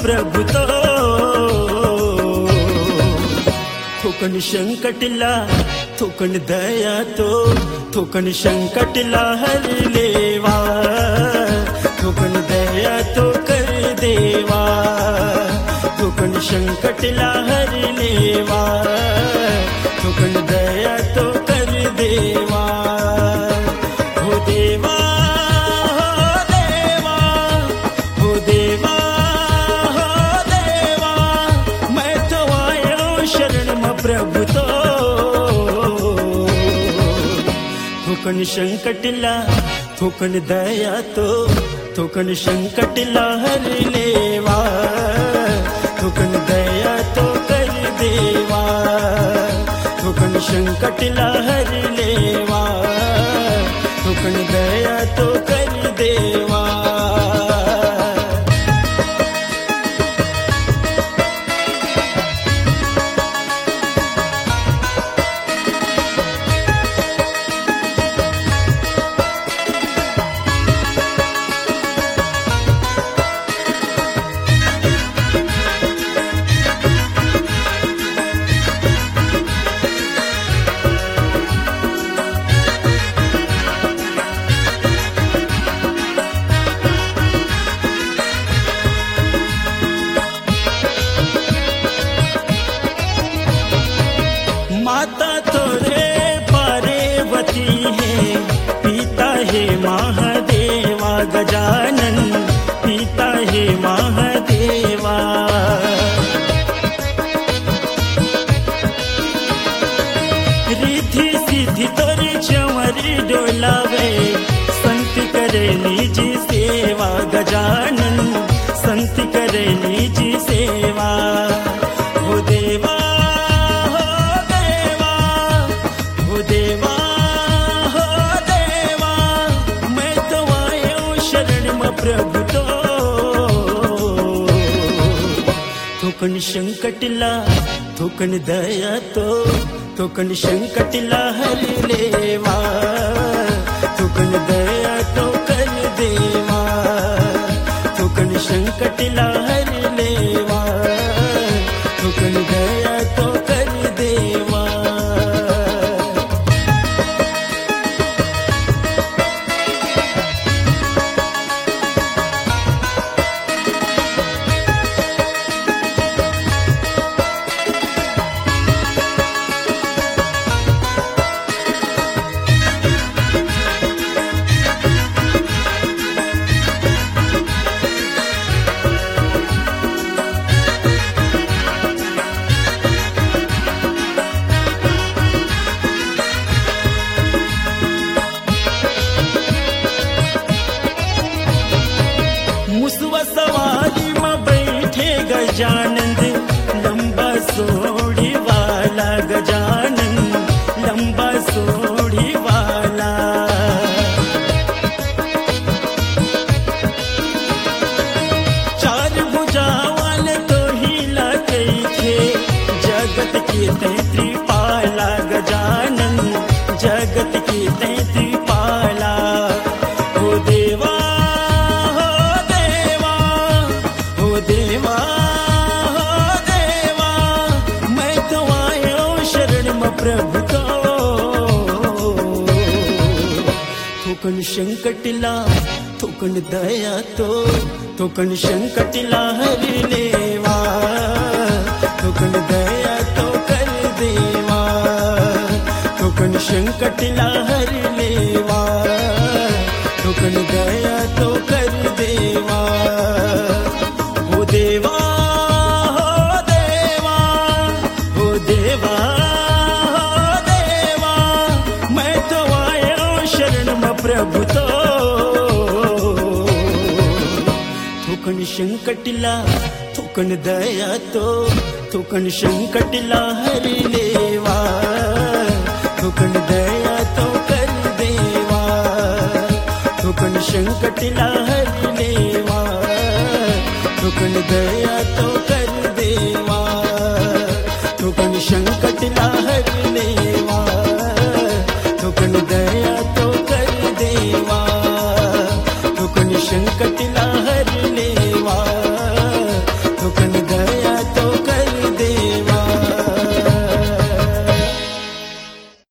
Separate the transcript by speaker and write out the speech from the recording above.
Speaker 1: प्रभु तो थोकन संकटला थोकन दया तो थोकन संकटला हर लेवा थोकन दया तो कर देवा थोकन संकटला हर लेवा थोकन दया तो कर देवा हो देवा हो देवा हो देवा मैं तो आयो शरण में प्रभु तो थोकन संकटला थोकन दया तो थोकन संकटला हर लेवा थोकन दया तो कर देवा थोकन संकटला हर लेवा थोकन दया तो कर देवा माता तोरे पार्वती है पिता है महादेवा गजानन पिता है महादेवा रिद्धि सिद्धि तोरी चंवरी डोलावे संत करे निजी सेवा गजानन संत करे निजी सेवा हो देवा प्रभु तो थोकन संकटला थोकन दया तो थोकन संकटला हर लेवा थोकन दया तो कर देवा थोकन संकटला हर लेवा थोकन दया तो कर देवा मुसवा सवारी में बैठे गजानंद लंबा सोड़ी वाला गजानंद लंबा सोड़ी वाला चार भुजा वाले तो हिला गई थे जगत के तैत्री पाला गजानंद जगत के तैत्री पाला हो देवा देवा हो देवा मैं तो आयो शरण में प्रभु तो थोकन संकटला थोकन दया तो थोकन संकटला हर लेवा थोकन दया तो कर देवा थोकन संकटला हर लेवा थोकन दया तो कर देवा हो देवा हो देवा हो देवा हो देवा मैं तो आयो शरण में प्रभु तो थोकन संकटला थोकन दया तो थोकन संकटला हर लेवा थोकन दया तो कर देवा थोकन संकटला हर लेवा थोकन दया तो कर देवा थोकन संकटला हर लेवा